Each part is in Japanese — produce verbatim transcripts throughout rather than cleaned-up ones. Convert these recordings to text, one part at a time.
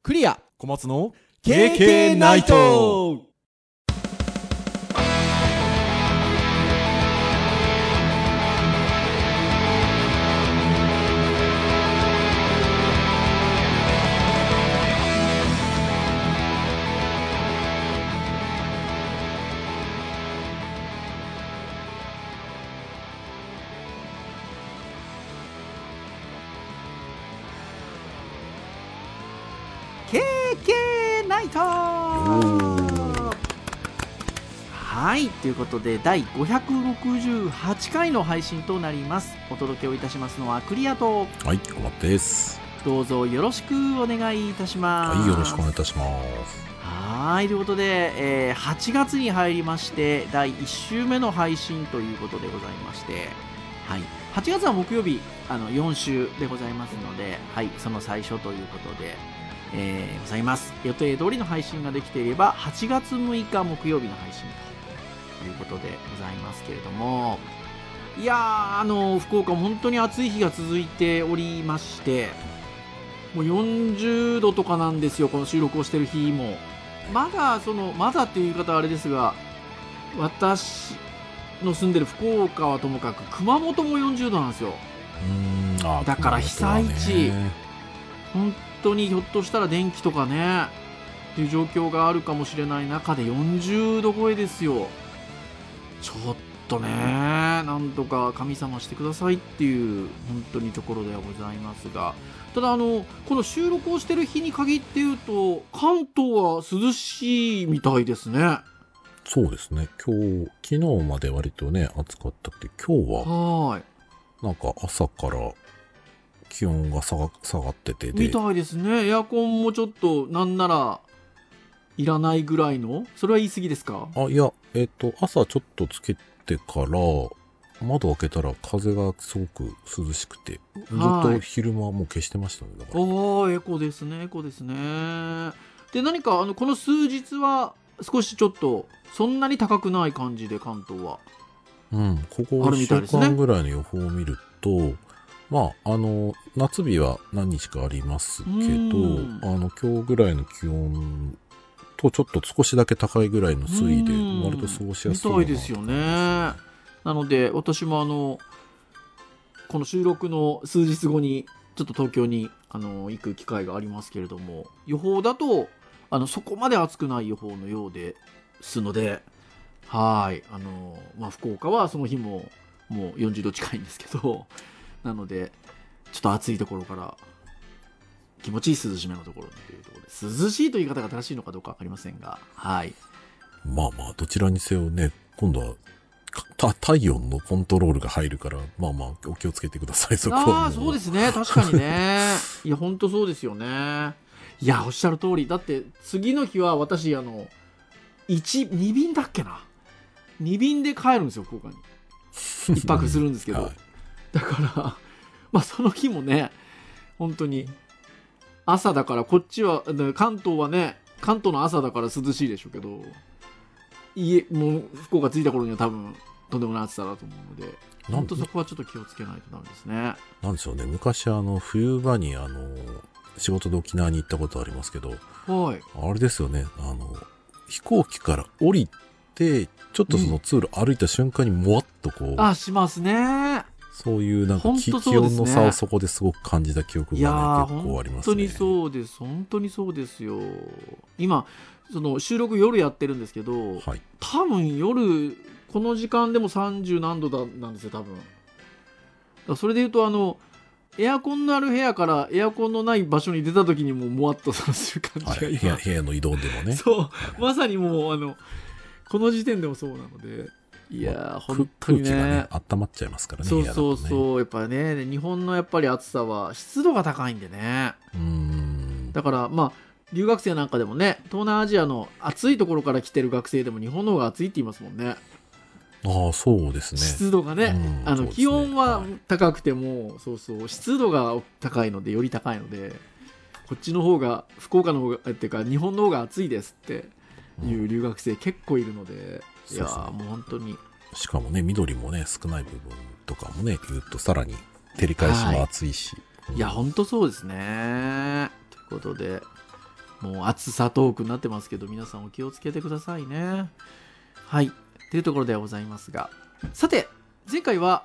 クリア小松のケーケー ナイト。ケーケー ナイト。はい、ということでだいごひゃくろくじゅうはちかいの配信となります。お届けをいたしますのはクリアと、 はい、小松です。 どうぞよろしくお願いいたします。 はい、よろしくお願いいたします。 はい、ということで、えー、はちがつに入りましてだいいっ週目の配信ということでございまして、はい、はちがつは木曜日あのよん週でございますので、はい、その最初ということでえー、ございます。予定通りの配信ができていればはちがつむいか木曜日の配信ということでございますけれども、いやー、あの福岡も本当に暑い日が続いておりまして、もうよんじゅうどとかなんですよ、この収録をしてる日も。まだそのまだっていう言い方はあれですが、私の住んでる福岡はともかく熊本もよんじゅうどなんですよ。 うーん、あ、 だから被災地、本当にひょっとしたら電気とかねっていう状況があるかもしれない中でよんじゅうど超えですよ。ちょっとね、なんとか神様してくださいっていう本当にところではございますが、ただあのこの収録をしてる日に限って言うと関東は涼しいみたいですね。 そうですね。今日昨日まで割とね暑かったけど、今日ははい、 なんか朝から気温が下が、下がってて、 みたいですね。エアコンもちょっとなんならいらないぐらいの、それは言い過ぎですか？ あ、いや、えっと、朝ちょっとつけてから、窓開けたら風がすごく涼しくて、ずっと昼間はもう消してましたね。だから。 おー、エコですね、エコですね。で、何かあのこの数日は少しちょっとそんなに高くない感じで関東は。 うん、ここいっしゅうあるみたいですねかんぐらいの予報を見ると、まあ、あの、夏日は何日かありますけど、 うんあの、今日ぐらいの気温とちょっと少しだけ高いぐらいの推移で、 うん割と過ごしやすそうみだなたいですよね。なので私もあのこの収録の数日後にちょっと東京にあの行く機会がありますけれども、予報だとあのそこまで暑くない予報のようですので、はいあの、まあ、福岡はその日ももうよんじゅうど近いんですけど、なのでちょっと暑いところから気持ちいい涼しめのところにというところで、涼しいという言い方が正しいのかどうか分かりませんが、はい、 まあまあ、どちらにせよね、今度は、た体温のコントロールが入るから、まあまあ、お気をつけてください、そこは。 ああ、そうですね、確かにね。いや、ほんとそうですよね。いや、おっしゃる通り。だって、次の日は私、あの、いち、にびんだっけな。にびんで帰るんですよ、福岡に。一泊するんですけど。 はい、 だから、まあ、その日もね、本当に、朝だから、こっちは、関東はね、関東の朝だから涼しいでしょうけど、家、もう、福岡着いた頃には多分、とんでもない暑さだと思うので、本当そこはちょっと気をつけないとダメですね。 なんでしょうね。昔あの冬場にあの仕事で沖縄に行ったことありますけど、 はい。 あれですよね。あの飛行機から降りてちょっとその通路歩いた瞬間にもわっとこう、 うん、あ、しますね。 そういうなんか気、 本当そうですね、 気温の差をそこですごく感じた記憶が、ね、 いや結構ありますね。 本当にそうです。本当にそうですよ。今その収録夜やってるんですけど、 はい、 多分夜この時間でもさんじゅうなんどだなんですよ多分。だからそれでいうとあのエアコンのある部屋からエアコンのない場所に出た時にももわっとする感じが今、 はい、部屋、部屋の移動でもね。 そう、 はい、 まさにもうあのこの時点でもそうなので、いやー、まあ、本当にね、 空気がね温まっちゃいますからね。 そうそうね、 そう、やっぱね、日本のやっぱり暑さは湿度が高いんでね。 うーん、 だからまあ留学生なんかでもね、東南アジアの暑いところから来てる学生でも日本の方が暑いって言いますもんね。 ああ、そうですね。 湿度がね、 うん、 あの、 ね、 気温は高くても、はい、そうそう湿度が高いのでより高いので、こっちの方が福岡の方がっていうか日本の方が暑いですっていう留学生結構いるので、うん、いやー、もう本当に。 しかもね、緑もね少ない部分とかもね言うとさらに照り返しも暑いし、 はい、うん、いや本当そうですね。ということで、 もう暑さトークになってますけど、皆さんお気をつけてくださいね。はい。というところではございますが。さて、前回は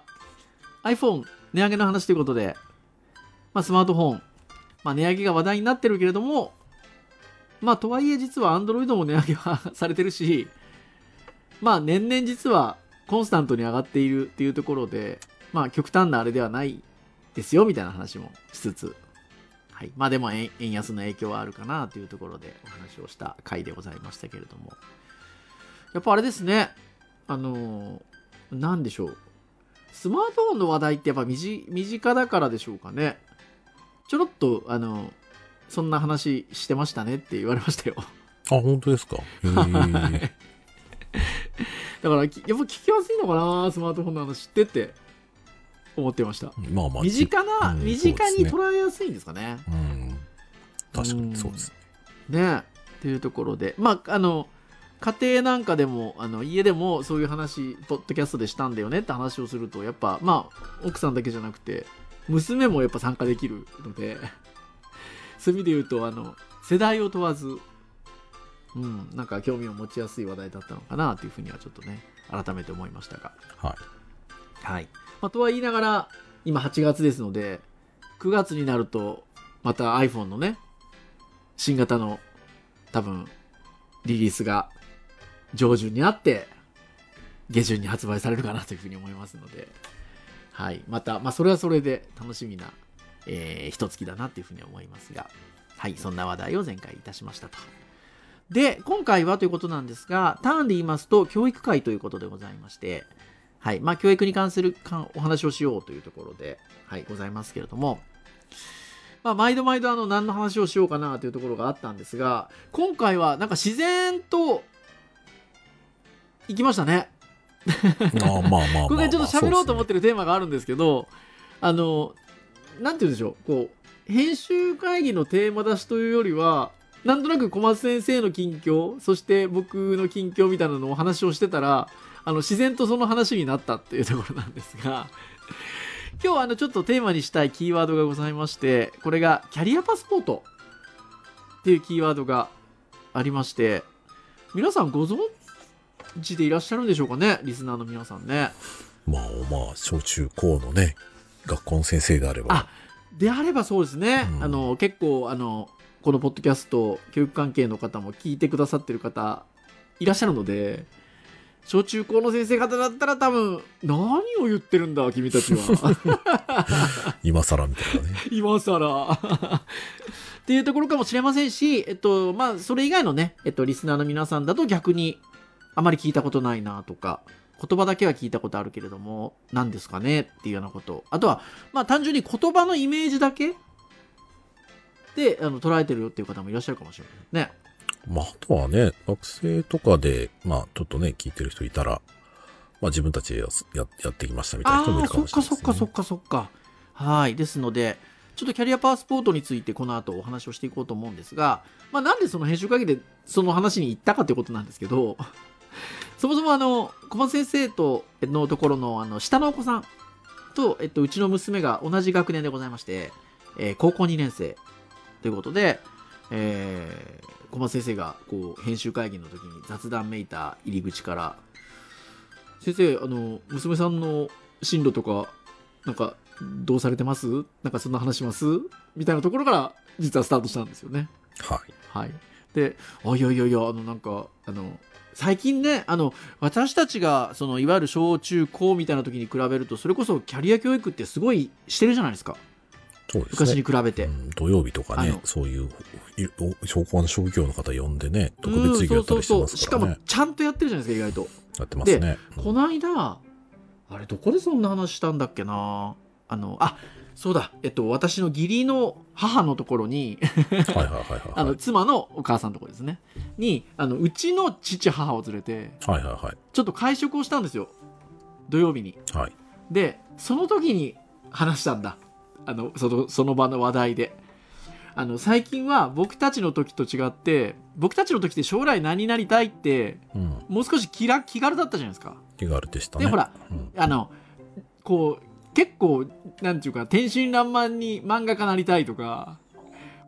iPhone 値上げの話ということで、まあ、スマートフォン、まあ、値上げが話題になってるけれども、まあ、とはいえ実は Android も値上げはされてるし、まあ、年々実はコンスタントに上がっているっていうところで、まあ、極端なあれではないですよみたいな話もしつつ、はい、まあでも円安の影響はあるかなというところでお話をした回でございましたけれども、やっぱあれですね、あのー、なんでしょう、スマートフォンの話題ってやっぱ身近だからでしょうかね。ちょろっとあのそんな話してましたねって言われましたよ。あ、 本当ですか。へーだからやっぱ聞きやすいのかな、スマートフォンの話ってって思ってました。まあまあ身近な、うん、身近に捉えやすいんですかね。 うん、確かにそうですね。ねっていうところで、まああの家庭なんかでもあの家でもそういう話ポッドキャストでしたんだよねって話をすると、やっぱまあ奥さんだけじゃなくて娘もやっぱ参加できるので、そういう意味で言うとあの世代を問わず、うん、なんか興味を持ちやすい話題だったのかなというふうにはちょっとね改めて思いましたが、 はい、 はい、まあ、とは言いながら今はちがつですので、くがつになるとまた iPhone のね新型の多分リリースが上旬にあって下旬に発売されるかなというふうに思いますので、はい、また、まあ、それはそれで楽しみな、えー、一月だなというふうに思いますが、はい、そんな話題を前回いたしましたと。で、今回はということなんですが、ターンで言いますと教育会ということでございまして、はい、まあ、教育に関するお話をしようというところで、はい、ございますけれども、まあ、毎度毎度あの何の話をしようかなというところがあったんですが、今回はなんか自然と行きましたね。 まあまあまあまあ、 これちょっと喋ろうと思ってるテーマがあるんですけど、あのなんて言うんでしょう、こう編集会議のテーマ出しというよりは、なんとなく小松先生の近況、そして僕の近況みたいなのを話をしてたら、あの自然とその話になったっていうところなんですが、今日はあのちょっとテーマにしたいキーワードがございまして、これがキャリアパスポートっていうキーワードがありまして、皆さんご存知でいらっしゃるんでしょうかね、リスナーの皆さんね。 まあまあ小中高のね学校の先生であれば、 あであればそうですね、うん、あの結構あのこのポッドキャスト教育関係の方も聞いてくださってる方いらっしゃるので、小中高の先生方だったら多分何を言ってるんだ君たちは今更みたいなね今更っていうところかもしれませんし、えっとまあそれ以外のね、えっとリスナーの皆さんだと逆にあまり聞いたことないなとか、言葉だけは聞いたことあるけれども何ですかねっていうようなこと、あとはまあ単純に言葉のイメージだけであの捉えてるよっていう方もいらっしゃるかもしれないね。 まあ、あとはね、学生とかで、まあ、ちょっとね、聞いてる人いたら、まあ、自分たちで や, や, やってきましたみたいな人もいるかもしれないですね。 ああ、そっかそっかそっかそっか。はい。ですので、ちょっとキャリアパスポートについてこの後お話をしていこうと思うんですが、まあ、なんでその編集会議でその話に行ったかということなんですけど、そもそもあの、小松先生とのところのあの下のお子さんと、えっと、うちの娘が同じ学年でございまして、えー、高校にねん生ということで、えー、小松先生がこう編集会議の時に雑談めいた入り口から、先生あの娘さんの進路とかなんかどうされてます？なんかそんな話します？みたいなところから実はスタートしたんですよね。 はいはい。で、あいやいやいやあのなんかあの最近ね、あの私たちがそのいわゆる小中高みたいな時に比べると、それこそキャリア教育ってすごいしてるじゃないですか。 そうですね、 昔に比べて、 うん、土曜日とかね、そういう小校の職業の方呼んでね、特別授業やったりしてますからね。 しかもちゃんとやってるじゃないですか、意外とやってますね。 で、うん、この間あれどこでそんな話したんだっけな、あのあそうだ、えっと私の義理の母のところにあの妻のお母さんのところですねに、あのうちの父母を連れて、 はいはいはい、 ちょっと会食をしたんですよ、土曜日に。 はい、 でその時に話したんだ、あの その、その場の話題で、あの最近は僕たちの時と違って、僕たちの時って将来何になりたいって、うん、もう少し気ら気軽だったじゃないですか。 気軽でしたね。 でほら、 うん、 あのこう結構なんていうか天真爛漫に漫画家なりたいとか、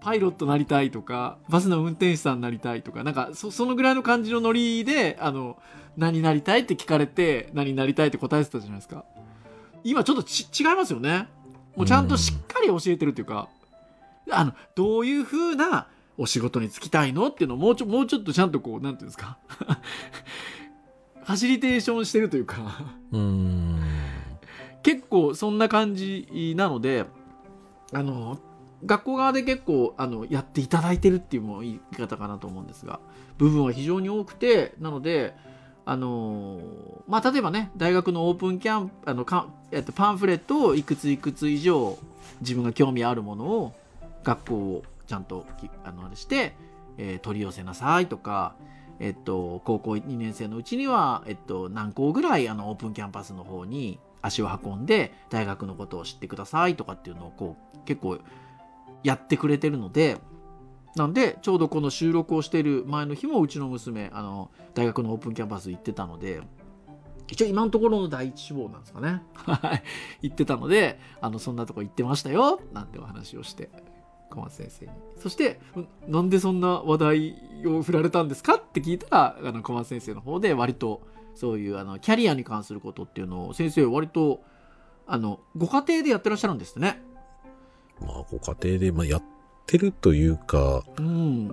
パイロットなりたいとかバスの運転手さんなりたいとかなんか そ, そのぐらいの感じのノリであの何なりたいって聞かれて何なりたいって答えてたじゃないですか。今ちょっとち違いますよね。もうちゃんとしっかり教えてるっていうか、あのどういう風なお仕事に就きたいのっていうのをもうちょもうちょっとちゃんとこうなんていうんですかファシリテーションしてるというかうーん結構そんな感じなので、あの学校側で結構あのやっていただいてるっていうも言い方かなと思うんですが、部分は非常に多くて、なのであのまあ例えばね大学のオープンキャンプあのか、えっと、パンフレットをいくついくつ以上自分が興味あるものを学校をちゃんとあのあれして、えー、取り寄せなさいとか、えっと、高校にねん生のうちには、えっと、何校ぐらいあのオープンキャンパスの方に足を運んで大学のことを知ってくださいとかっていうのをこう結構やってくれてるので、なんでちょうどこの収録をしている前の日もうちの娘あの大学のオープンキャンパス行ってたので、一応今のところの第一志望なんですかね行ってたので、あのそんなとこ行ってましたよなんてお話をして小松先生に、そしてなんでそんな話題を振られたんですかって聞いたら、あの小松先生の方で割とそういうあのキャリアに関することっていうのを先生割とあのご家庭でやってらっしゃるんですね。 まあご家庭で、まあ、やってるというか、 うん、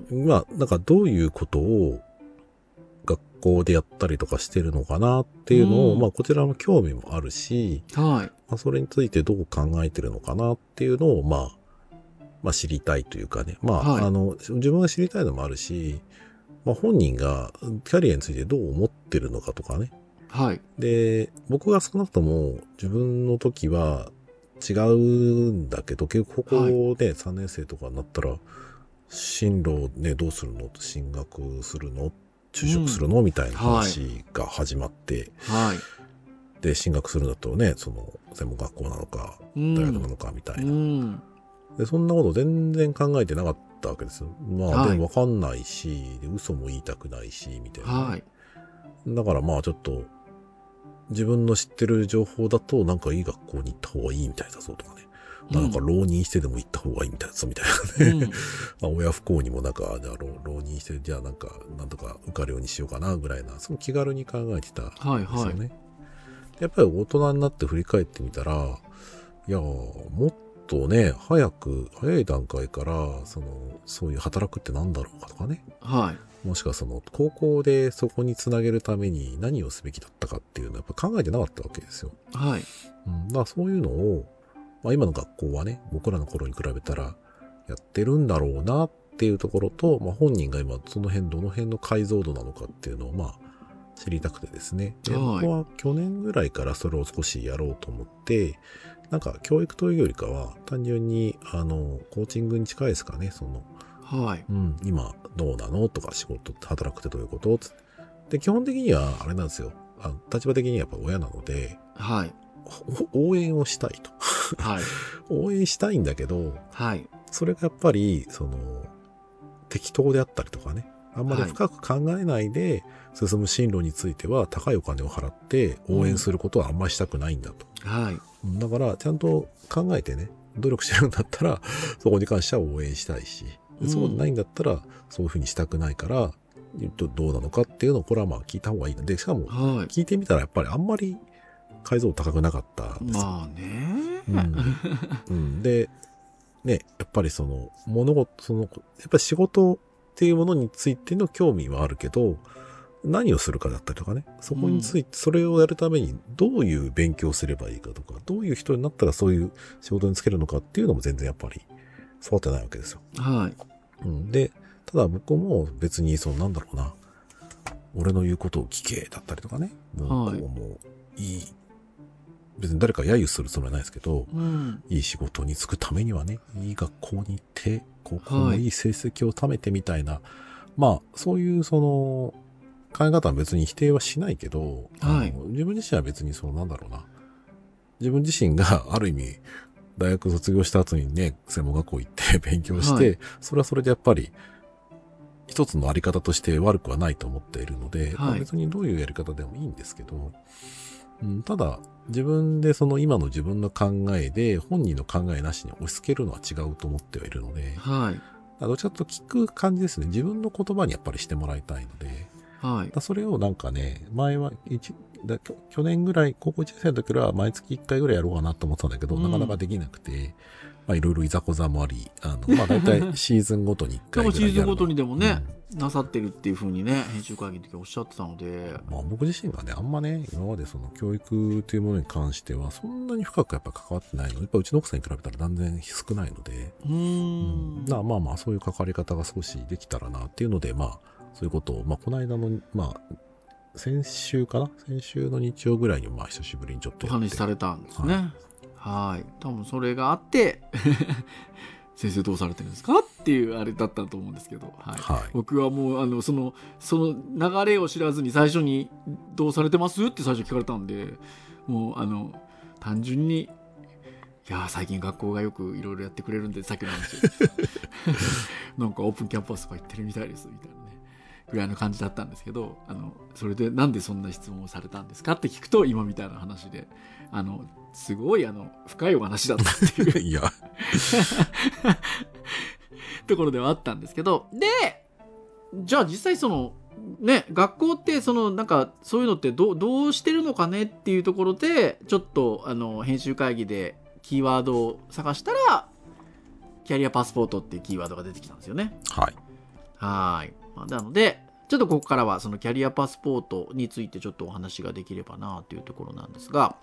まあなんかどういうことを学校でやったりとかしてるのかなっていうのを、うん、まあこちらの興味もあるし、 はい、 まあ、それについてどう考えてるのかなっていうのをまあまあ知りたいというかね、まあ、はい、あの自分が知りたいのもあるし、まあ本人がキャリアについてどう思ってるのかとかね。 はい。 で、僕が少なくとも自分の時は違うんだけど、結構ここで、ね、さんねん生とかになったら、進路ね、どうするの進学するの就職するの、うん、みたいな話が始まって、 はい。 で、進学するんだとね、その、専門学校なのか、大学なのか、みたいな、うん。で、そんなこと全然考えてなかったわけですよ。まあ、はい、でもわかんないし、で、嘘も言いたくないし、みたいな。はい。だからまあちょっと、自分の知ってる情報だと、なんかいい学校に行った方がいいみたいだぞとかね。うん、なんか浪人してでも行った方がいいみたいだぞみたいなね。うん、まあ親不孝にもなんか、じゃあ浪人して、じゃあなんか、なんとか受かるようにしようかなぐらいな、その気軽に考えてたんですよね。はいはい、やっぱり大人になって振り返ってみたら、いや、もっとね、早く、早い段階から、その、そういう働くってなんだろうかとかね。はい。もしくはその、高校でそこにつなげるために何をすべきだったかっていうのはやっぱ考えてなかったわけですよ。はい。うん、だからそういうのを、まあ今の学校はね、僕らの頃に比べたらやってるんだろうなっていうところと、まあ本人が今その辺、どの辺の解像度なのかっていうのをまあ知りたくてですね。で、はい、僕は去年ぐらいからそれを少しやろうと思って、なんか教育というよりかは単純にあの、コーチングに近いですかね、その、はい。うん、今どうなのとか仕事って働くってどういうことつで、基本的にはあれなんですよ。あ立場的にはやっぱ親なので、はい。応援をしたいと。はい。応援したいんだけど、はい。それがやっぱり、その、適当であったりとかね。あんまり深く考えないで進む進路については高いお金を払って応援することはあんまりしたくないんだと。うん、はい。だから、ちゃんと考えてね、努力してるんだったら、そこに関しては応援したいし、そうでないんだったら、そういうふうにしたくないから、どうなのかっていうのを、これはまあ聞いた方がいいので、しかも、聞いてみたらやっぱりあんまり解像度高くなかったんですよ。まあね、うんうん。で、ね、やっぱりその、物事、その、やっぱり仕事っていうものについての興味はあるけど、何をするかだったりとかね、そこについて、それをやるためにどういう勉強をすればいいかとか、どういう人になったらそういう仕事に就けるのかっていうのも全然やっぱり育ってないわけですよ。はい。うん、で、ただ僕も別にそのなんだろうな、俺の言うことを聞けだったりとかね、もう、はい、もういい、別に誰か揶揄するつもりはないですけど、うん、いい仕事に就くためにはね、いい学校に行って、高校のいい成績を貯めてみたいな、はい、まあそういうその考え方は別に否定はしないけど、はい、あの自分自身は別にそのなんだろうな、自分自身がある意味大学卒業した後にね、専門学校行って勉強して、はい、それはそれでやっぱり一つのあり方として悪くはないと思っているので、はい、まあ、別にどういうやり方でもいいんですけど、うん、ただ自分でその今の自分の考えで本人の考えなしに押し付けるのは違うと思ってはいるので、はい、 どっちかというと聞く感じですね。自分の言葉にやっぱりしてもらいたいので。 はい。 だそれをなんかね、前は一だ去年ぐらい、高校いちねん生の時は毎月いっかいぐらいやろうかなと思ってたんだけど、うん、なかなかできなくて、まあいろいろいざこざもあり、あの、まあ大体シーズンごとにいっかいぐらいやるの。 でもシーズンごとにでもね、うん、なさってるっていう風にね、編集会議の時おっしゃってたので。 まあ僕自身がね、あんまね、今までその教育というものに関しては、そんなに深くやっぱ関わってないので、やっぱうちの奥さんに比べたら断然少ないので、 うーん。 うん、まあまあまあそういう関わり方が少しできたらなっていうので、まあそういうことを、まあこの間の、まあ、先週かな先週の日曜ぐらいにまあ久しぶりにちょっとやってお話しされたんですね。はい。はい多分それがあって、先生どうされてるんですかっていうあれだったと思うんですけど、はい。はい、僕はもう、あの、その、その流れを知らずに最初にどうされてますって最初聞かれたんで、もう、あの、単純に、いや最近学校がよくいろいろやってくれるんで、さっきの話なんかオープンキャンパスとか行ってるみたいです、みたいなね。ぐらいの感じだったんですけど、あのそれでなんでそんな質問をされたんですかって聞くと今みたいな話で、あのすごいあの深いお話だったっていういやところではあったんですけど、でじゃあ実際そのね学校ってそのなんかそういうのってどうどうしてるのかねっていうところでちょっとあの編集会議でキーワードを探したらキャリアパスポートっていうキーワードが出てきたんですよね。 はいはい。なので、ちょっとここからはそのキャリアパスポートについてちょっとお話ができればなというところなんですが、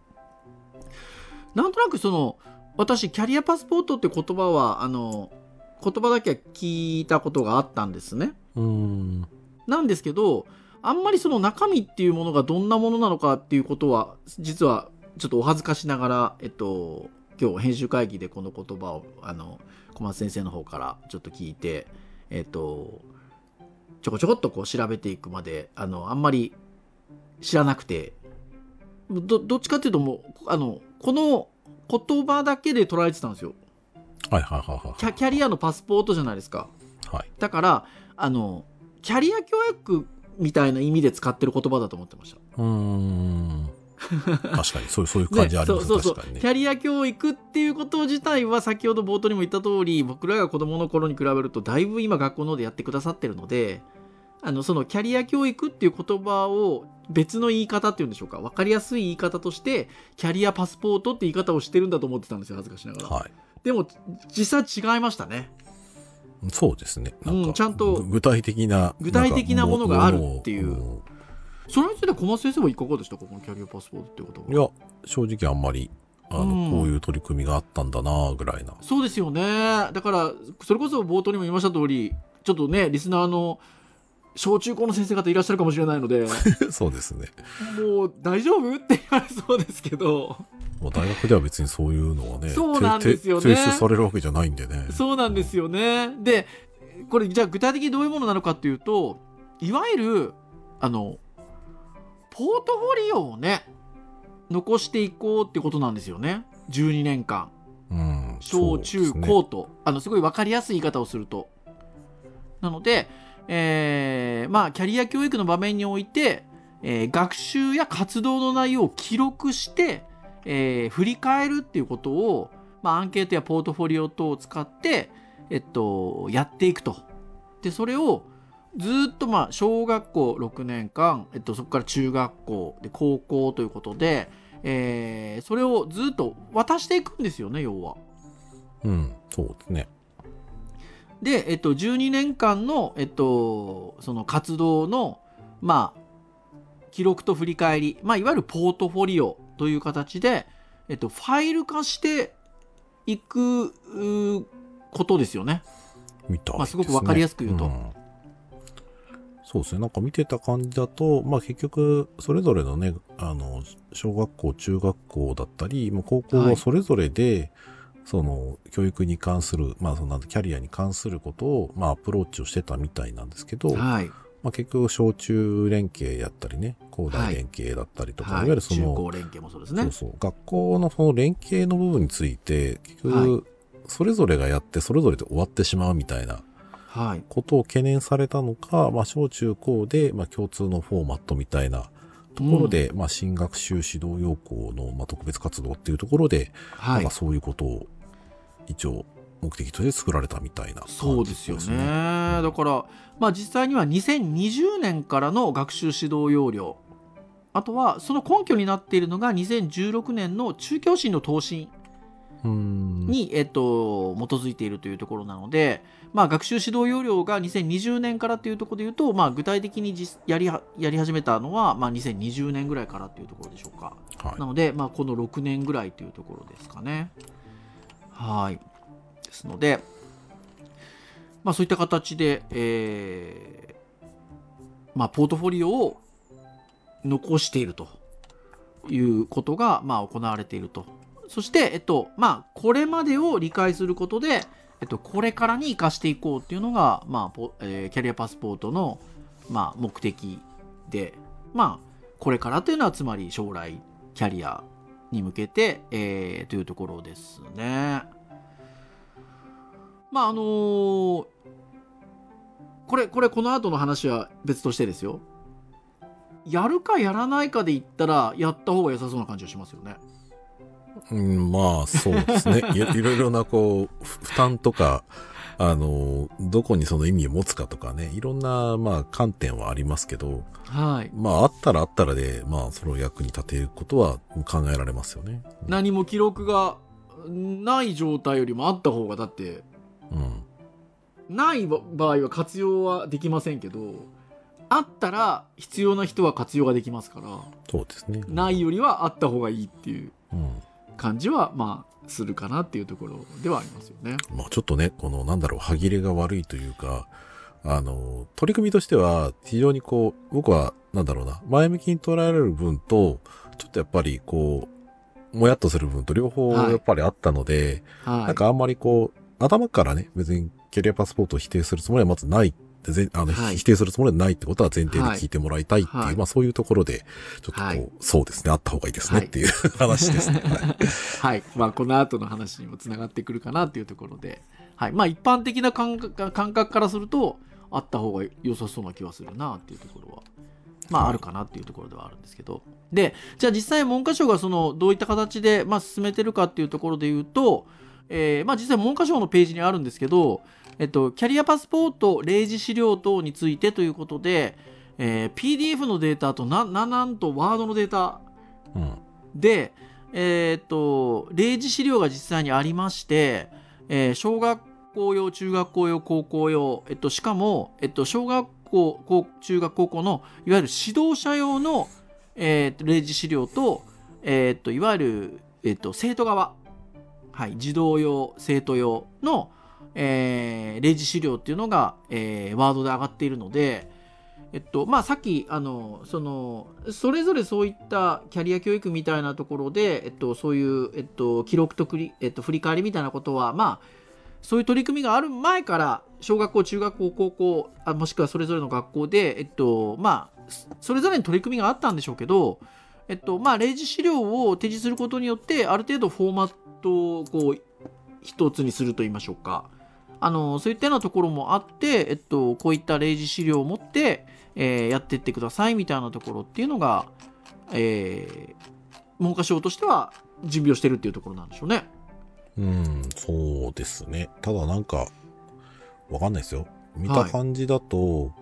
なんとなくその、私、キャリアパスポートって言葉は、あの、言葉だけは聞いたことがあったんですね。 うーん。 なんですけど、あんまりその中身っていうものがどんなものなのかっていうことは、実はちょっとお恥ずかしながら、えっと、今日編集会議でこの言葉を、あの、小松先生の方からちょっと聞いて、えっと、ちょこちょこっとこう調べていくまで、あの、あんまり知らなくて、ど、どっちかっていうともう、あの、この言葉だけで捉えてたんですよ。 はいはいはいはい。 キャ、キャリアのパスポートじゃないですか。 はい。 だから、あの、キャリア教育みたいな意味で使ってる言葉だと思ってました。 うーん。確かに、そういう、そういう感じありますね。 そうそうそう。 確かにね。 キャリア教育っていうこと自体は、先ほど冒頭にも言った通り、僕らが子供の頃に比べると、だいぶ今学校の方でやってくださってるので、あの、そのキャリア教育っていう言葉を別の言い方っていうんでしょうか。わかりやすい言い方として、キャリアパスポートって言い方をしてるんだと思ってたんですよ、恥ずかしながら。 はい。 でも、実際違いましたね。 そうですね。なんか、 うん、ちゃんと、 具体的な、 具体的なものがあるっていう。 うん、 それについて小松先生はいかがでしたか、このキャリアパスポートっていうことは。 いや、正直あんまり、あの、 うん、 こういう取り組みがあったんだなぐらいな。 そうですよね。だから、それこそ冒頭にも言いました通り、ちょっとね、リスナーの小中高の先生方いらっしゃるかもしれないので、 そうですね。 もう大丈夫って言われそうですけど。 もう大学では別にそういうのはね、 そうなんですよね。 提出されるわけじゃないんでね。 そうなんですよね。で、これじゃあ具体的にどういうものなのかっていうと、いわゆる、あの、ポートフォリオをね、残していこうってことなんですよね。じゅうにねんかん。 うん、 小中高と、ね、あの、すごい分かりやすい言い方をすると。なので、えー、まあ、キャリア教育の場面において、えー、学習や活動の内容を記録して、えー、振り返るっていうことを、まあ、アンケートやポートフォリオ等を使って、えっと、やっていくと。で、それをずっと、まあ、小学校ろくねんかん、えっと、そこから中学校で高校ということで、えー、それをずっと渡していくんですよね、要は。 うん、そうですね。 で、えっと、じゅうにねんかんの、えっと、その活動の、まあ、記録と振り返り、まあ、いわゆるポートフォリオという形で、えっと、ファイル化していくことですよね。 みたいですね。 まあ、すごくわかりやすく言うと。うん、 そうですね。なんか見てた感じだと、まあ結局、それぞれのね、あの、小学校、中学校だったり、まあ、高校はそれぞれで、はい、その、教育に関する、まあその、キャリアに関することを、まあアプローチをしてたみたいなんですけど、 はい。 まあ結局、小中連携やったりね、高大連携だったりとか、はい、いわゆるその、 中高連携もそうですね。 そうそう。学校のその連携の部分について、結局、はい、それぞれがやって、それぞれで終わってしまうみたいな、はい。ことを懸念されたのか、まあ小中高で、まあ共通のフォーマットみたいなところで、うん、まあ新学習指導要項の、まあ、特別活動っていうところで、はい。なんかそういうことを、一応、 目的として作られたみたいな感じですね。 そうですよね。だから、まあ、実際にはにせんにじゅうねんからの学習指導要領、あとはその根拠になっているのがにせんじゅうろくねんの中教審の答申に、えっと、基づいているというところなので、まあ、学習指導要領がにせんにじゅうねんからというところでいうと、まあ、具体的に実やりやり始めたのは、まあ、にせんにじゅうねんぐらいからというところでしょうか。はい、なので、まあ、このろくねんぐらいというところですかね。はい。ですので、まあ、そういった形で、えーまあ、ポートフォリオを残しているということが、まあ、行われていると。そして、えっとまあ、これまでを理解することで、えっと、これからに生かしていこうっていうのが、まあえー、キャリアパスポートの、まあ、目的で、まあ、これからというのはつまり将来キャリアに向けて、えー、というところですね。まああのー、これこれこの後の話は別としてですよ。やるかやらないかで言ったらやった方が良さそうな感じがしますよね。 うん、まあそうですね。い, いろいろなこう負担とか、あのどこにその意味を持つかとかね、いろんなまあ観点はありますけど、 はい。 まああったらあったらで、まあそれを役に立てることは考えられますよね。 うん、何も記録がない状態よりもあった方がだって、うん、ない場合は活用はできませんけど、あったら必要な人は活用ができますから、 そうですね。 ないよりはあった方がいいっていう感じはまあするかなっていうところではありますよね。 まあちょっとね、このなんだろう、歯切れが悪いというか、あの取り組みとしては非常にこう、僕はなんだろうな、前向きに捉えられる分と、ちょっとやっぱりこうもやっとする分と両方やっぱりあったので、はいはい、なんかあんまりこう頭からね、別にキャリアパスポートを否定するつもりはまずないってあの、はい、否定するつもりはないってことは前提で聞いてもらいたいっていう、はい、まあそういうところで、ちょっとこう、はい、そうですね、あった方がいいですねっていう、はい、話ですね。はい。 はい。まあこの後の話にもつながってくるかなっていうところで、はい。まあ一般的な感覚、感覚からすると、あった方が良さそうな気はするなっていうところは、まああるかなっていうところではあるんですけど。で、じゃあ実際文科省がその、どういった形で、まあ進めてるかっていうところで言うと、えー、まあ実際文科省のページにあるんですけど、えっと、キャリアパスポート例示資料等についてということで、えー、ピーディーエフ のデータとな、な、なんとワードのデータで、うん、えー、っと、例示資料が実際にありまして、えー、小学校用、中学校用、高校用、えっと、しかも、えっと、小学校、高中学高校の、いわゆる指導者用の、えー、っと、例示資料と、えー、っと、いわゆる、えっと、生徒側、はい、児童用、生徒用の、えー、例示資料っていうのが、えー、ワードで上がっているので、えっとまあ、さっきあのそのそれぞれそういったキャリア教育みたいなところで、えっと、そういう、えっと、記録とくり、えっと、振り返りみたいなことは、まあ、そういう取り組みがある前から小学校、中学校、高校あもしくはそれぞれの学校で、えっとまあ、それぞれに取り組みがあったんでしょうけど、えっとまあ、例示資料を提示することによってある程度フォーマットをこう一つにするといいましょうか、あのそういったようなところもあって、えっと、こういった例示資料を持って、えー、やっていってくださいみたいなところっていうのが、えー、文科省としては準備をしてるっていうところなんでしょうね。 うん、そうですね。ただなんかわかんないですよ。見た感じだと、はい、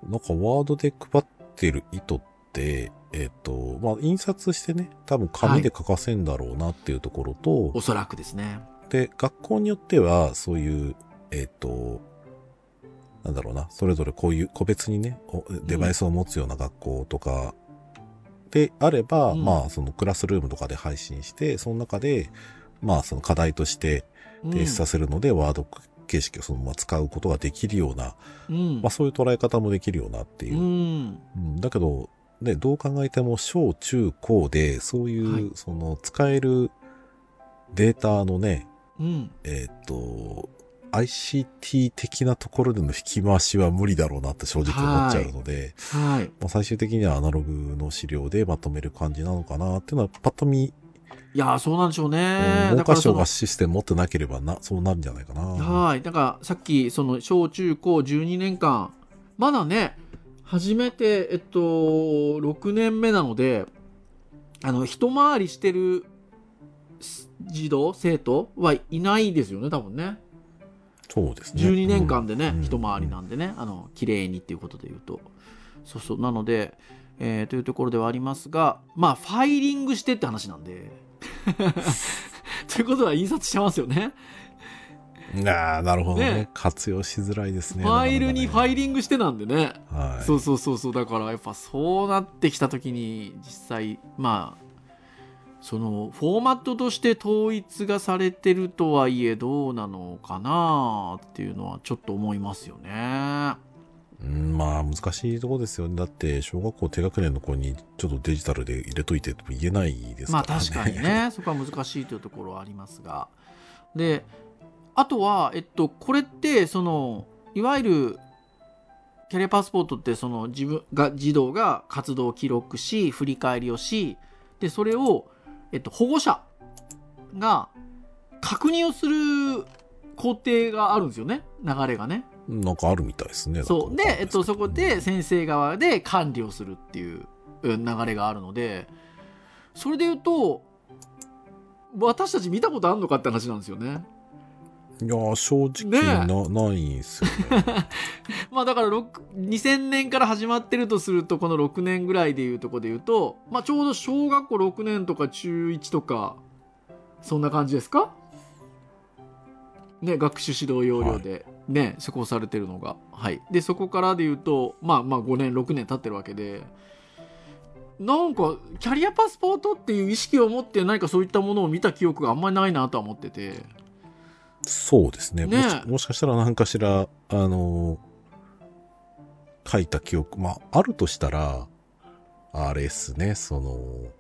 なんかワードで配ってる意図ってえっとまあ印刷してね、多分紙で書かせんだろうなっていうところと、はい、 おそらくですね。 で、学校によっては、そういう、えっと、なんだろうな、それぞれこういう個別にね、デバイスを持つような学校とかであれば、うん、まあ、そのクラスルームとかで配信して、その中で、まあ、その課題として提出させるので、うん、ワード形式をそのまま使うことができるような、うん、まあ、そういう捉え方もできるよなっていう。うんうん、だけど、ね、どう考えても小中高で、そういう、はい、その使えるデータのね、うん、えっと、アイシーティー 的なところでの引き回しは無理だろうなって正直思っちゃうので、はいはい、まあ、最終的にはアナログの資料でまとめる感じなのかなっていうのはパッと見、 いやーそうなんでしょうね。 文科省がシステム持ってなければな、そうなるんじゃないかな。 はい。だからさっきその小中高じゅうにねんかん、まだね、初めてえっとろくねんめなので、あの一回りしてる児童生徒はいないですよね多分ね。 そうですね。 じゅうにねんかんでね、うん、一回りなんでね、 うん、 あの綺麗にっていうことで言うと、そうそう、なので、えー、というところではありますが、まあファイリングしてって話なんでということは印刷しちゃいますよね。 ああ、なるほど ね, ね活用しづらいですね。 ファイルにファイリングしてなんでね、 はい、 そうそうそうそう、だからやっぱそうなってきた時に実際まあそのフォーマットとして統一がされてるとはいえどうなのかなっていうのはちょっと思いますよね。 うん、まあ難しいところですよね。だって小学校低学年の子にちょっとデジタルで入れといてとも言えないですからね。 まあ確かにねそこは難しいというところはありますが、であとはえっとこれってそのいわゆるキャリアパスポートってその自分が児童が活動を記録し振り返りをしでそれをえっと、保護者が確認をする工程があるんですよね、流れがね。 なんかあるみたいですね。 そうで、えっと、そこで先生側で管理をするっていう流れがあるので、それで言うと私たち見たことあるのかって話なんですよね。 いや正直 な,、ね、ないですよねまあだからにせんねんから始まってるとするとこのろくねんぐらいでいうとこでいうと、まあ、ちょうど小学校ろくねんとか中いちとかそんな感じですかね、学習指導要領でね、はい、施行されてるのが、はい、でそこからでいうとまあまあごねんろくねん経ってるわけで、なんかキャリアパスポートっていう意識を持って何かそういったものを見た記憶があんまりないなとは思ってて。 そうですね。 ねもし、もしかしたら何かしら、あのー、書いた記憶、まあ、あるとしたら、あれですね、その、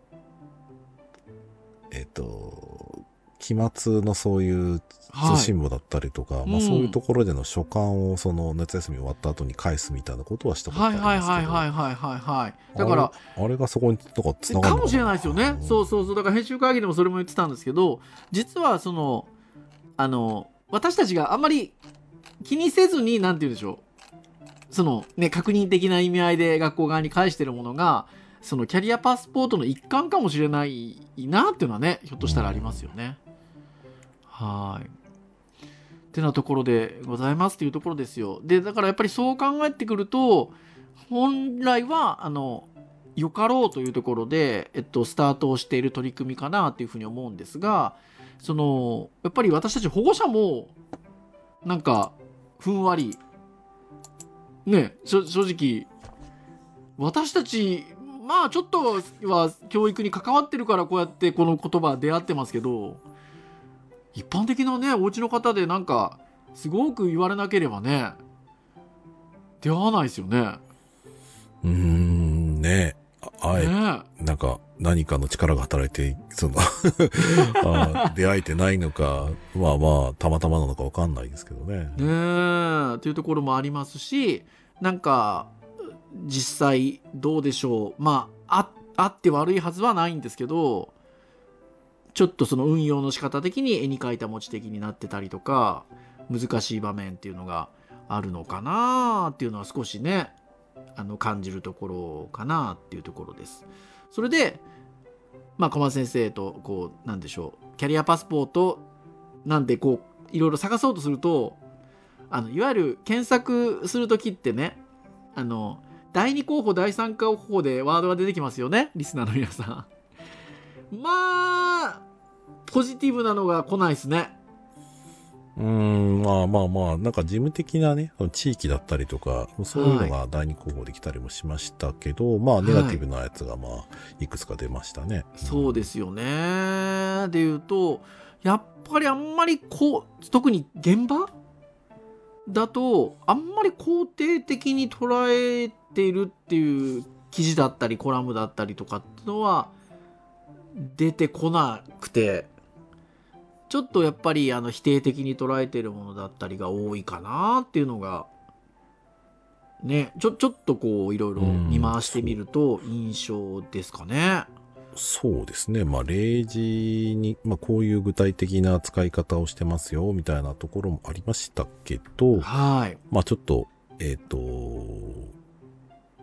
えっと、期末のそういう通信簿だったりとか、はい、まあそういうところでの書簡をその夏休み終わった後に返すみたいなことはしたことありますけど。 はいはいはいはいはいはい。だから、 あれ、あれがそこにとか繋がるのかな。 かもしれないですよね。そうそうそう。だから編集会議でもそれも言ってたんですけど、実はその、あの私たちがあんまり気にせずになんて言うんでしょうそのね確認的な意味合いで学校側に返してるものがそのキャリアパスポートの一環かもしれないなっていうのはねひょっとしたらありますよね。はいってなところでございますっていうところですよ。でだからやっぱりそう考えてくると本来はあのよかろうというところで、えっと、スタートをしている取り組みかなっていうふうに思うんですが、そのやっぱり私たち保護者もなんかふんわりね正直私たちまあちょっとは教育に関わってるからこうやってこの言葉出会ってますけど一般的なねお家の方でなんかすごく言われなければね出会わないですよね。 うーんねあえ、ね、なんか何かの力が働いてそのあ出会えてないのかまあまあたまたまなのか分かんないですけどね。 ねえというところもありますしなんか実際どうでしょうまあ あ, あって悪いはずはないんですけどちょっとその運用の仕方的に絵に描いた餅的になってたりとか難しい場面っていうのがあるのかなっていうのは少しねあの感じるところかなっていうところです。それでまあ小松先生とこうなんでしょうキャリアパスポートなんでこういろいろ探そうとするとあのいわゆる検索するときってねあのだいに候補だいさん候補でワードが出てきますよねリスナーの皆さん。まあポジティブなのが来ないですね。 うーんまあまあまあなんか事務的なね地域だったりとかそういうのがだいに候補できたりもしましたけど、はい、まあネガティブなやつがまあいくつか出ましたね、はい、 そうですよね。でいうとやっぱりあんまりこう特に現場だとあんまり肯定的に捉えているっていう記事だったりコラムだったりとかっていうのは出てこなくてちょっとやっぱりあの否定的に捉えているものだったりが多いかなっていうのがねちょ、ちょっとこういろいろ見回してみると印象ですかね。 そうですね。まあ例示に、まあこういう具体的な使い方をしてますよみたいなところもありましたけど、 はい。 まあちょっと、えっと、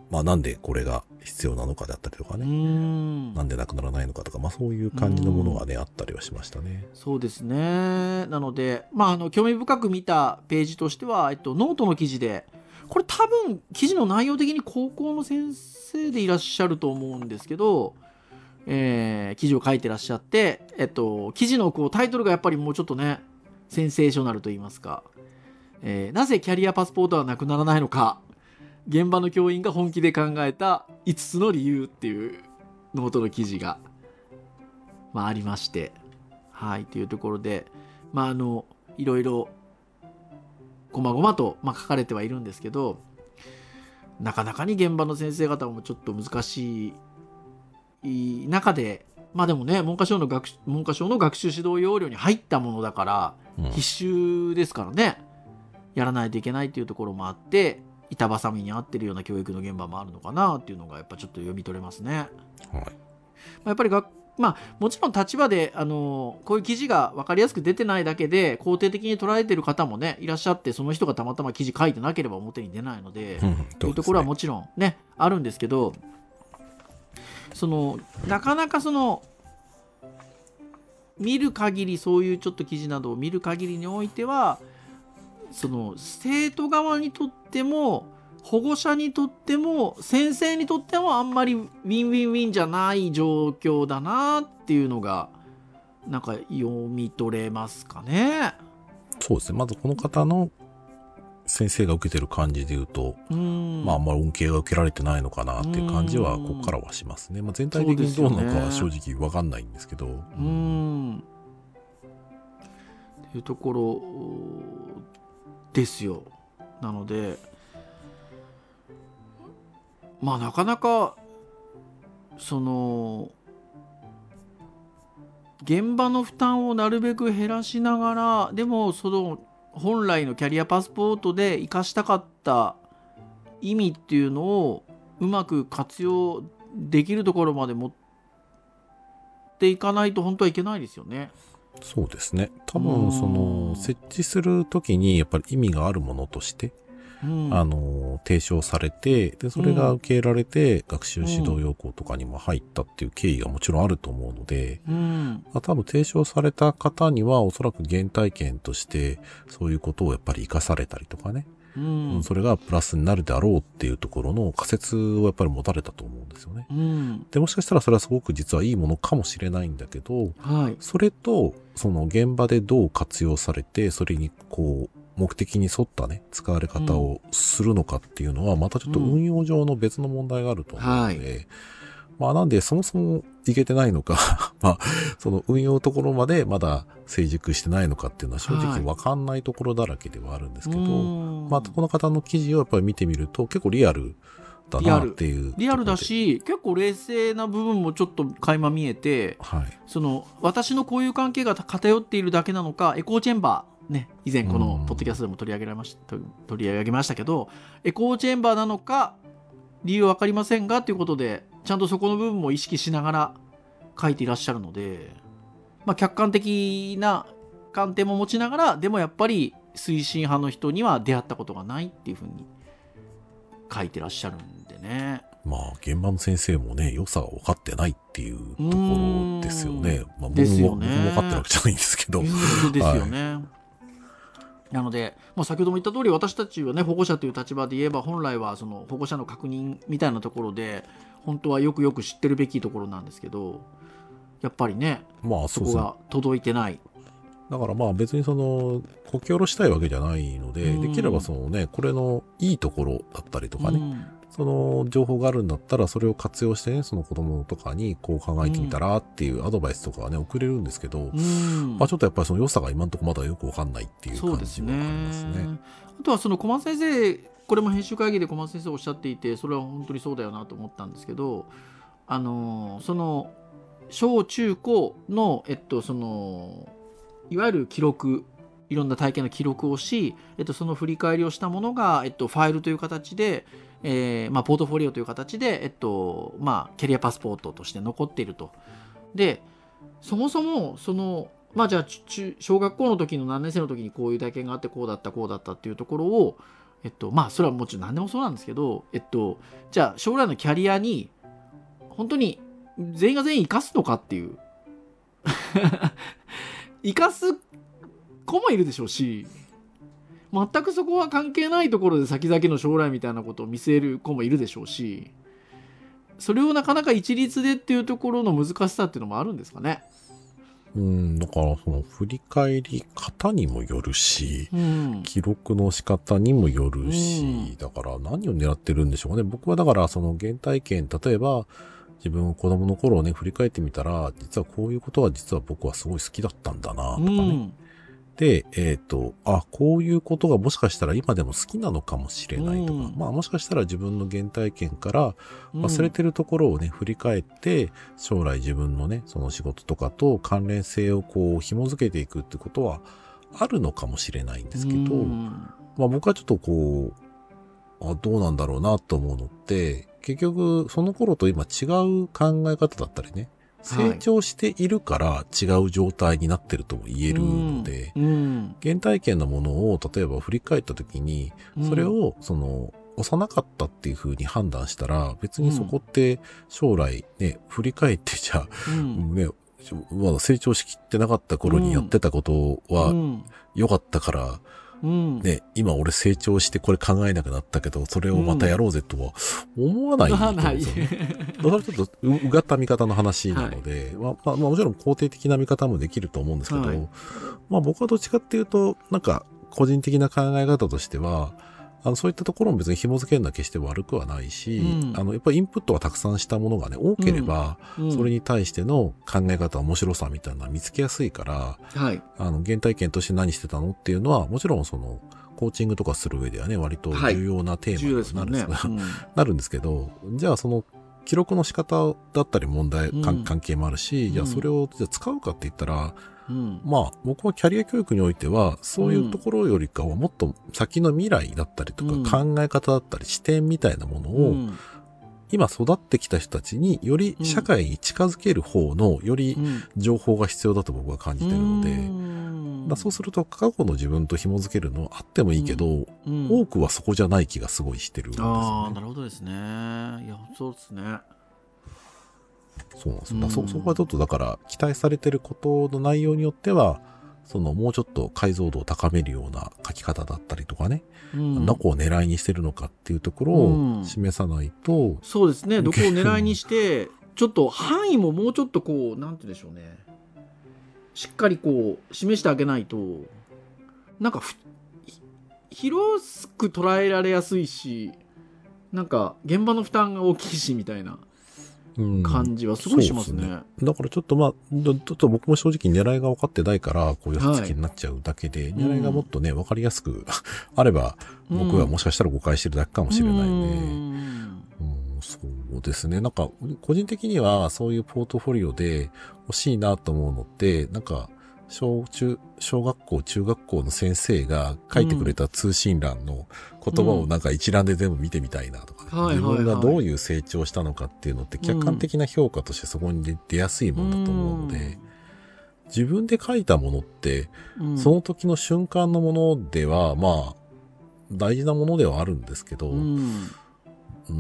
まあなんでこれが必要なのかであったりとかね。うんなんでなくならないのかとか、まあそういう感じのものがね、あったりはしましたね。 そうですね。なので、まああの、興味深く見たページとしては、えっと、ノートの記事で、これ多分、記事の内容的に高校の先生でいらっしゃると思うんですけど、えー、記事を書いてらっしゃって、えっと、記事のこうタイトルがやっぱりもうちょっとね、センセーショナルと言いますか、えー、なぜキャリアパスポートはなくならないのか、現場の教員が本気で考えたいつつの理由っていうノートの記事が、まあ、ありまして、はい、というところで、まあ、あの、いろいろ、ごまごまと、まあ、書かれてはいるんですけど、なかなかに現場の先生方もちょっと難しい中で、まあでもね、文科省の学、文科省の学習指導要領に入ったものだから、必修ですからね、やらないといけないっていうところもあって、板挟みに合ってるような教育の現場もあるのかなっていうのがやっぱちょっと読み取れますね。はい、やっぱり学まあもちろん立場であのこういう記事が分かりやすく出てないだけで肯定的に捉えてる方もねいらっしゃって、その人がたまたま記事書いてなければ表に出ないので、うん、というところはもちろんねあるんですけど、そのなかなかその見る限りそういうちょっと記事などを見る限りにおいては、その生徒側にとっても保護者にとっても先生にとってもあんまりウィンウィンウィンじゃない状況だなっていうのがなんか読み取れますかね。 そうですね。まずこの方の先生が受けてる感じで言うと、うんまああんまり恩恵が受けられてないのかなっていう感じはここからはしますね。まあ、全体的にどうなのかは正直わかんないんですけど。う、ね、うん。 っていうところですよ。なのでまあなかなかその現場の負担をなるべく減らしながら、でもその本来のキャリアパスポートで生かしたかった意味っていうのをうまく活用できるところまで持っていかないと本当はいけないですよね。 そうですね。多分その設置するときにやっぱり意味があるものとして、うん、あの提唱されて、でそれが受け入れられて、うん、学習指導要項とかにも入ったっていう経緯がもちろんあると思うので、うん、多分提唱された方にはおそらく原体験としてそういうことをやっぱり生かされたりとかね、うん、それがプラスになるであろうっていうところの仮説をやっぱり持たれたと思うんですよね。うん、でもしかしたらそれはすごく実はいいものかもしれないんだけど、はい、それとその現場でどう活用されて、それにこう目的に沿ったね使われ方をするのかっていうのはまたちょっと運用上の別の問題があると思うので、うんはい、まあなんでそもそもいけてないのかまあその運用ところまでまだ成熟してないのかっていうのは正直わかんないところだらけではあるんですけど、はい、まあこの方の記事をやっぱり見てみると結構リアルだなっていうリアルだし、結構冷静な部分もちょっと垣間見えて、はい、その私の交友関係が偏っているだけなのか、エコーチェンバーね、以前このポッドキャストでも取り上げられました、取り上げましたけど、エコーチェンバーなのか理由わかりませんがということでちゃんとそこの部分も意識しながら書いていらっしゃるので、まあ、客観的な観点も持ちながら、でもやっぱり推進派の人には出会ったことがないっていうふうに書いてらっしゃるんでね。 まあ現場の先生もね良さが分かってないっていうところですよね。まあ、僕もですよね。 僕も分かってるわけじゃないんですけど。 ですよね。はい、なので、まあ、先ほども言った通り私たちはね保護者という立場で言えば本来はその保護者の確認みたいなところで本当はよくよく知ってるべきところなんですけど、やっぱりね、まあ、そこが届いてない。 だからまあ別にそのこき下ろしたいわけじゃないので、うん、できればそのねこれのいいところだったりとかね、うん、その情報があるんだったらそれを活用してねその子供とかにこう考えてみたらっていうアドバイスとかはね送れるんですけど、うん、まあちょっとやっぱりその良さが今のところまだよくわかんないっていう感じはありますね。 ねあとはその小松先生、これも編集会議で小松先生おっしゃっていて、それは本当にそうだよなと思ったんですけど、あのその小中高のえっとそのいわゆる記録、いろんな体験の記録をし、えっと、その振り返りをしたものが、えっと、ファイルという形で、えーまあ、ポートフォリオという形で、えっとまあ、キャリアパスポートとして残っていると。で、そもそもその、まあ、じゃあ中小学校の時の何年生の時にこういう体験があってこうだったこうだったっていうところを、 えっとまあそれはもちろん何でもそうなんですけど、えっとじゃあ将来のキャリアに本当に全員が全員生かすのかっていう生かす子もいるでしょうし、全くそこは関係ないところで先々の将来みたいなことを見据える子もいるでしょうし、それをなかなか一律でっていうところの難しさっていうのもあるんですかね。 うん、だからその振り返り方にもよるし、うん、記録の仕方にもよるし、うん、だから何を狙ってるんでしょうかね。僕はだからその原体験、例えば自分子供の頃をね振り返ってみたら、実はこういうことは実は僕はすごい好きだったんだなとかね。うん、で、えっと、あ、こういうことがもしかしたら今でも好きなのかもしれないとか、うん、まあもしかしたら自分の原体験から忘れてるところをね、振り返って、将来自分のね、その仕事とかと関連性をこう紐づけていくってことはあるのかもしれないんですけど、うん、まあ僕はちょっとこう、あ、どうなんだろうなと思うのって、結局その頃と今違う考え方だったりね、成長しているから違う状態になってるとも言えるので、うんうん、原体験のものを例えば振り返った時に、それをその幼かったっていう風に判断したら、別にそこって将来ね、振り返ってじゃあ、うん、ね、まだ成長しきってなかった頃にやってたことは良かったから、うん、ね、今俺成長してこれ考えなくなったけど、それをまたやろうぜとは思わないと思うんですよね。だからちょっとう、うがった見方の話なので、はい、まあ、まあ、もちろん肯定的な見方もできると思うんですけど、はい、まあ僕はどっちかっていうと、なんか個人的な考え方としては、あの、そういったところも別に紐付けるのは決して悪くはないし、うん、あの、やっぱりインプットはたくさんしたものがね、多ければ、うん、それに対しての考え方、面白さみたいなのは見つけやすいから、はい、あの、原体験として何してたのっていうのは、もちろんその、コーチングとかする上ではね、割と重要なテーマになるんですが、はいねうん、なるんですけど、じゃあその、記録の仕方だったり問題、うん、関係もあるし、じゃあそれをじゃあ使うかって言ったら、うん、まあ僕はキャリア教育においてはそういうところよりかはもっと先の未来だったりとか考え方だったり視点みたいなものを今育ってきた人たちにより社会に近づける方のより情報が必要だと僕は感じているので、だそうすると過去の自分と紐づけるのはあってもいいけど、多くはそこじゃない気がすごいしてるんですよね。 ああ、なるほどですね。いや、そうですね。 そうなんですよ。だそ、そこはちょっとだから期待されてることの内容によっては、そのもうちょっと解像度を高めるような書き方だったりとかね、うん、どこを狙いにしてるのかっていうところを示さないと、うん、 そうですね。どこを狙いにして、ちょっと範囲ももうちょっとこう、なんて言うんでしょうね。しっかりこう示してあげないと、なんかふ広く捉えられやすいし、なんか現場の負担が大きいしみたいな。感じはすごいしますね。うん、そうですね。だからちょっとまあ、ちょっと僕も正直狙いが分かってないから、こういうつきになっちゃうだけで、はい、狙いがもっとね、分かりやすくあれば、僕はもしかしたら誤解してるだけかもしれないんで、うん、うん、そうですね。なんか、個人的にはそういうポートフォリオで欲しいなと思うのって、なんか、小中、小学校、中学校の先生が書いてくれた通信欄の言葉をなんか一覧で全部見てみたいなとか、うん、自分がどういう成長したのかっていうのって客観的な評価としてそこに出やすいものだと思うので、うん、自分で書いたものって、うん、その時の瞬間のものでは、まあ、大事なものではあるんですけど、うんうん、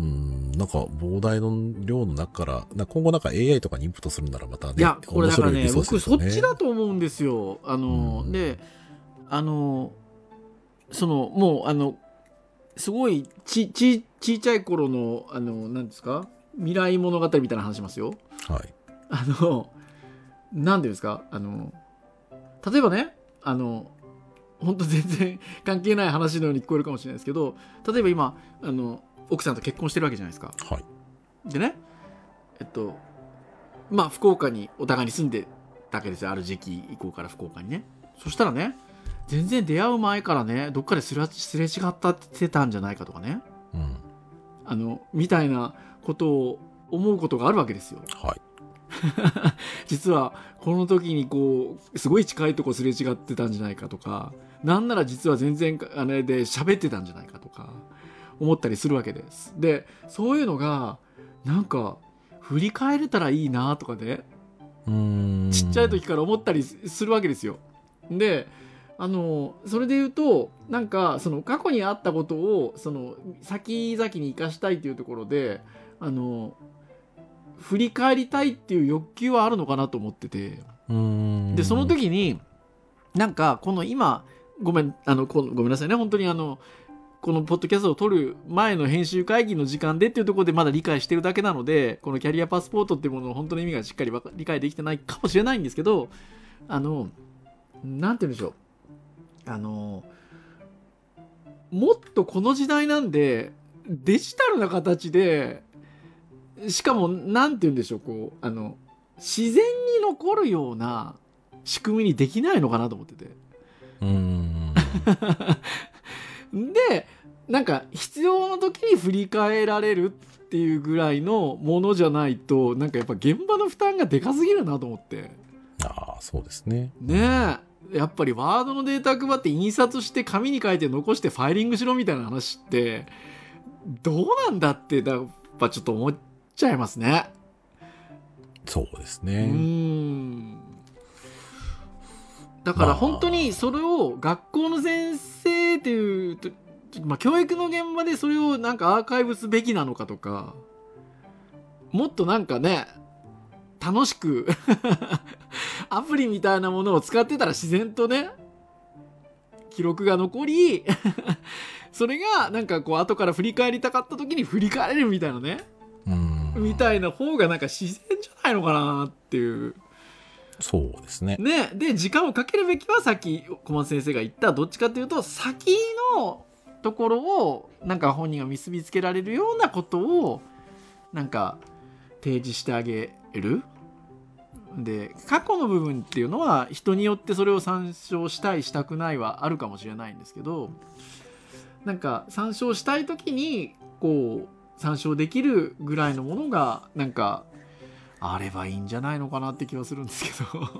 なんか膨大の量の中から、今後なんか エーアイ とかにインプットするならまたね、 いや、これだからね、僕そっちだと思うんですよ。あの、うん、で、あの、その、もう、あの、すごいち、ち、ちいちゃい頃の、あの、何ですか未来物語みたいな話しますよ。はい。あの、なんていうんですかあの、例えばね、あの、本当全然関係ない話のように聞こえるかもしれないですけど、例えば今、あの、奥さんと結婚してるわけじゃないですか。はい。でね、えっと、まあ、福岡にお互いに住んでたわけですよ。ある時期以降から福岡にね。そしたらね、全然出会う前からね、どっかですれ違ったってたんじゃないかとかね。うん。あの、みたいなことを思うことがあるわけですよ。はい。実は、この時にこう、すごい近いとこすれ違ってたんじゃないかとか、なんなら実は全然あれで喋ってたんじゃないかとか。思ったりするわけです。で、そういうのがなんか振り返れたらいいなとかね、うーんちっちゃい時から思ったりするわけですよ。で、 あのそれで言うとなんかその過去にあったことをその先々に生かしたいというところであの振り返りたいっていう欲求はあるのかなと思ってて、 うーんでその時になんかこの今ごめんあのこごめんなさいね本当にあのこのポッドキャストを撮る前の編集会議の時間でっていうところでまだ理解してるだけなのでこのキャリアパスポートっていうものの本当の意味がしっかり理解できてないかもしれないんですけど、あのなんて言うんでしょう、あのもっとこの時代なんでデジタルな形でしかもなんて言うんでしょうこうあの自然に残るような仕組みにできないのかなと思っててうーんでなんか必要な時に振り返られるっていうぐらいのものじゃないとなんかやっぱ現場の負担がでかすぎるなと思って、 ああそうですね。 ねえやっぱりワードのデータ配って印刷して紙に書いて残してファイリングしろみたいな話ってどうなんだってやっぱちょっと思っちゃいますね。 そうですうね。 ーんだから本当にそれを学校の先生っていうと、まあ、教育の現場でそれをなんかアーカイブすべきなのかとかもっとなんかね楽しくアプリみたいなものを使ってたら自然とね記録が残りそれがなんかこう後から振り返りたかった時に振り返れるみたいなねうーんみたいな方がなんか自然じゃないのかなっていうそうですね。 ね。で時間をかけるべきはさっき小松先生が言ったどっちかというと先のところをなんか本人が結びつけられるようなことをなんか提示してあげる。で過去の部分っていうのは人によってそれを参照したいしたくないはあるかもしれないんですけど、なんか参照したい時にこう参照できるぐらいのものがなんかあればいいんじゃないのかなって気はするんですけど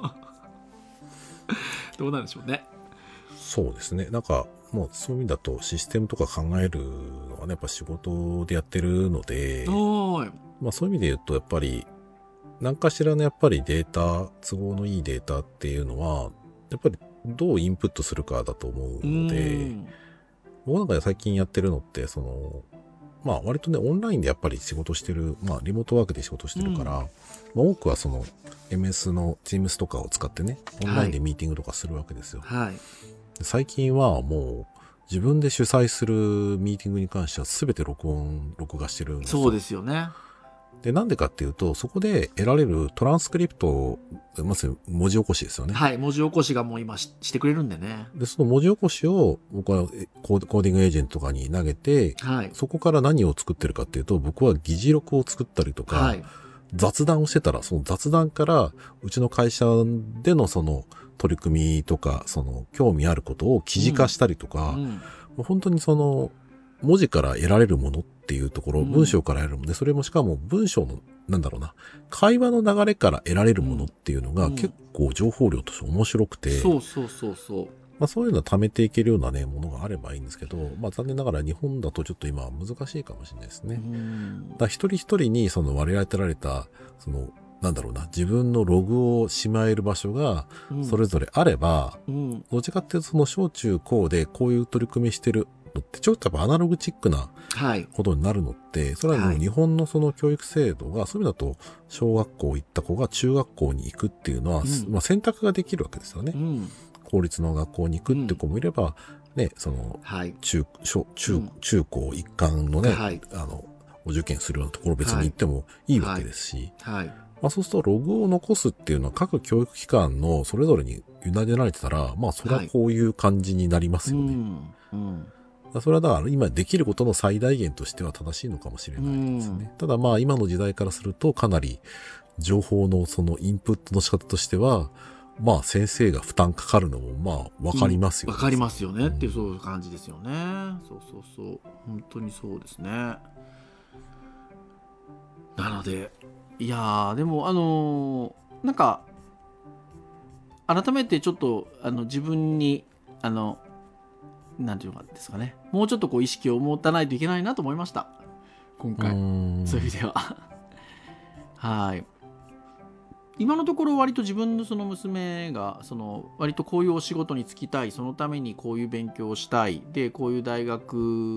どうなんでしょうね。 そうですね。なんかもうそういう意味だとシステムとか考えるのはねやっぱ仕事でやってるので、 おーいまあそういう意味で言うとやっぱり何かしらのやっぱりデータ、都合のいいデータっていうのは、やっぱりどうインプットするかだと思うので、僕なんか最近やってるのって、その、まあ割とね、オンラインでやっぱり仕事してる、まあリモートワークで仕事してるから、うんまあ、多くはその エムエス の Teams とかを使ってね、オンラインでミーティングとかするわけですよ。 はい、 最近はもう、自分で主催するミーティングに関しては全て録音、録画してるんですよ。 そうですよね。 で、なんでかっていうと、そこで得られるトランスクリプト、まず文字起こしですよね。 はい、文字起こしがもう今 し, してくれるんでね。 で、その文字起こしを僕はコーディングエージェントとかに投げて、 はい、 そこから何を作ってるかっていうと、僕は議事録を作ったりとか、はい、雑談をしてたら、その雑談からうちの会社でのその取り組みとか、その興味あることを記事化したりとか、うんうん、もう本当にその文字から得られるものっていうところ、うん、文章から得られるもので、それもしかも文章の、なんだろうな、会話の流れから得られるものっていうのが結構情報量として面白くて、 うん、そうそうそうそう。 まあそういうのを貯めていけるようなね、ものがあればいいんですけど、まあ残念ながら日本だとちょっと今難しいかもしれないですね。うん、だから一人一人にその割り当てられた、その、なんだろうな、自分のログをしまえる場所がそれぞれあれば、うん、どっちかっていうとその小中高でこういう取り組みしてるのってちょっとやっぱアナログチックなことになるのって、はい、それはもう日本のその教育制度が、そういう意味だと小学校行った子が中学校に行くっていうのは、うん、まあ選択ができるわけですよね。うん、公立の学校に行くって子もいれば、うん、ね、その、はい、中、小、中、うん、中高一貫のね、はい、あの、お受験するようなところ別に行ってもいいわけですし、はいはいはい、まあそうするとログを残すっていうのは各教育機関のそれぞれに委ねられてたら、まあそれはこういう感じになりますよね。はいうんうんそれはだから今できることの最大限としては正しいのかもしれないですね。ただまあ今の時代からするとかなり情報のそのインプットの仕方としては、まあ先生が負担かかるのもまあわかりますよね。 わ、うん、かりますよねっていうそういう感じですよね。そうそうそう。本当にそうですね。なので、いやーでもあのー、なんか改めてちょっとあの自分にあのなんていうかですかね、もうちょっとこう意識を持たないといけないなと思いました今回。そういう意味でははい。 今のところ割と自分のその娘がその割とこういうお仕事に就きたい、そのためにこういう勉強をしたい、でこういう大学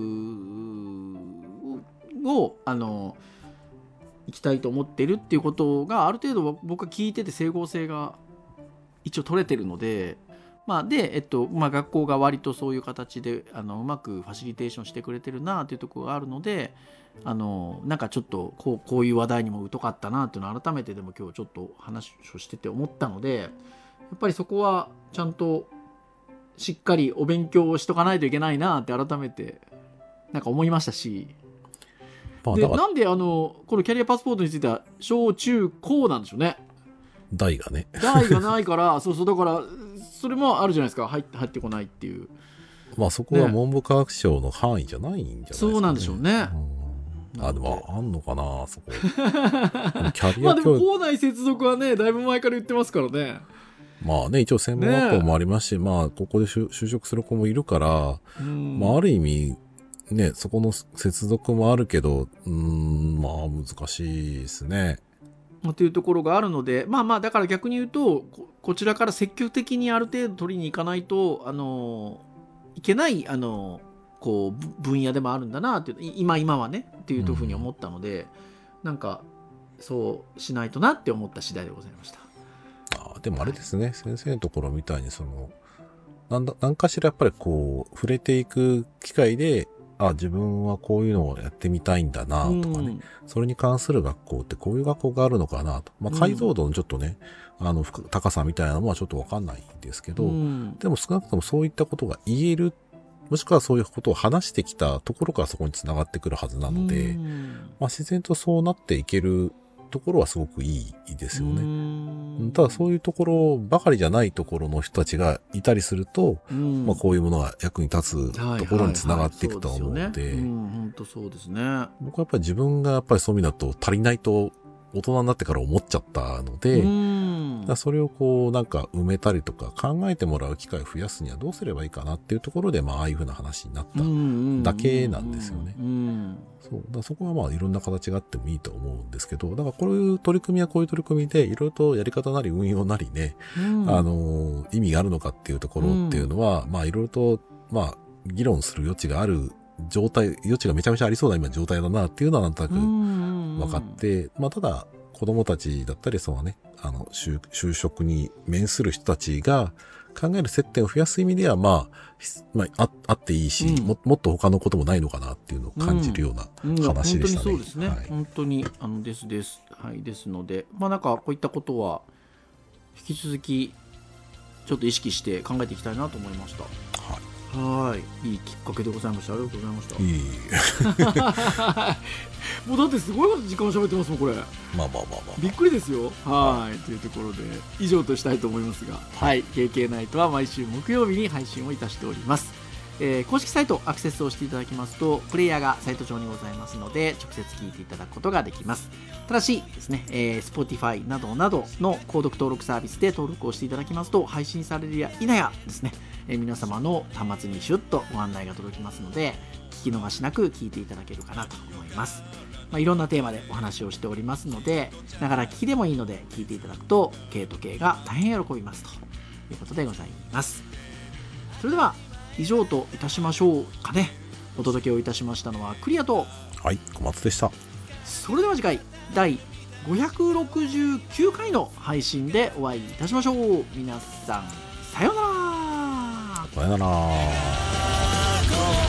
をあの行きたいと思ってるっていうことがある程度僕は聞いてて整合性が一応取れてるので、まあでえっとまあ、学校が割とそういう形であのうまくファシリテーションしてくれてるなっていうところがあるので、あのなんかちょっとこう、こういう話題にも疎かったなっていうのを改めてでも今日ちょっと話をしてて思ったので、やっぱりそこはちゃんとしっかりお勉強をしとかないといけないなって改めてなんか思いましたし、まあ、でなんであのこのキャリアパスポートについては小中高なんでしょうね。 代がね代がないからそうそう、だからそれもあるじゃないですか、入って入ってこないっていう。 まあそこは文部科学省の範囲じゃないんじゃないですかね。 そうなんでしょうね。 うん、あでもあんのかなそこ。キャリア教育。まあでも校内接続はねだいぶ前から言ってますからね。 まあね一応専門学校もありますし、ね、まあここで就職する子もいるから、うん、まあある意味ねそこの接続もあるけど、うーんまあ難しいですね。 というところがあるので、まあまあだから逆に言うと こ, こちらから積極的にある程度取りに行かないとあのいけないあのこう分野でもあるんだなって今今はねっていうふうに思ったので、うん、なんかそうしないとなって思った次第でございました。 あでもあれですね、はい、先生のところみたいにそのなんだ何かしらやっぱりこう触れていく機会で、あ自分はこういうのをやってみたいんだなとかね、うん、それに関する学校ってこういう学校があるのかなと、まあ、解像度のちょっとね、うん、あの高さみたいなのはちょっとわかんないんですけど、うん、でも少なくともそういったことが言える、もしくはそういうことを話してきたところからそこにつながってくるはずなので、うん、まあ、自然とそうなっていけるところはすごくいいですよね。うん、ただそういうところばかりじゃないところの人たちがいたりすると、うん、まあこういうものが役に立つところにつながっていくと思うので、 本当そうですね。 僕はやっぱり自分がやっぱりそういう意味だと足りないと大人になってから思っちゃったので、うんだそれをこうなんか埋めたりとか考えてもらう機会を増やすにはどうすればいいかなっていうところで、まあああいう風な話になっただけなんですよね。そうだそこはまあいろんな形があってもいいと思うんですけど、だからこういう取り組みはこういう取り組みでいろいろとやり方なり運用なりね、うん、あの意味があるのかっていうところっていうのは、うん、まあいろいろとまあ議論する余地がある状態、余地がめちゃめちゃありそうな今状態だなっていうのはなんとなく分かって、まあただ子供たちだったりそうね、あの 就, 就職に面する人たちが考える接点を増やす意味では、まあ、まあ、あ, あっていいし、うん、も、もっと他のこともないのかなっていうのを感じるような話でしたね。 うんうん、本当にそうですね。はい、本当に、あの、ですです。はい、ですので、まあなんかこういったことは、引き続き、ちょっと意識して考えていきたいなと思いました。はい。はい。いいきっかけでございました。ありがとうございました。いいもうだってすごい時間喋ってますもん、これ。 まあまあまあまあ。 びっくりですよ。はい。というところで、以上としたいと思いますが、はい。ケーケー ナイトは毎週木曜日に配信をいたしております。えー、公式サイトアクセスをしていただきますと、プレイヤーがサイト上にございますので、直接聞いていただくことができます。ただしですね、えー、Spotify などなどの購読登録サービスで登録をしていただきますと、配信されるや否やですね、えー、皆様の端末にシュッとご案内が届きますので、聞き逃しなく聞いていただけるかなと思います。まあ、いろんなテーマでお話をしておりますので、ながら聞きでもいいので聞いていただくと、K と K が大変喜びますということでございます。それでは以上といたしましょうかね。お届けをいたしましたのはクリアと、 はい、小松でした。 それでは次回だいごひゃくろくじゅうきゅうかいの配信でお会いいたしましょう。皆さんさようなら。 さようなら。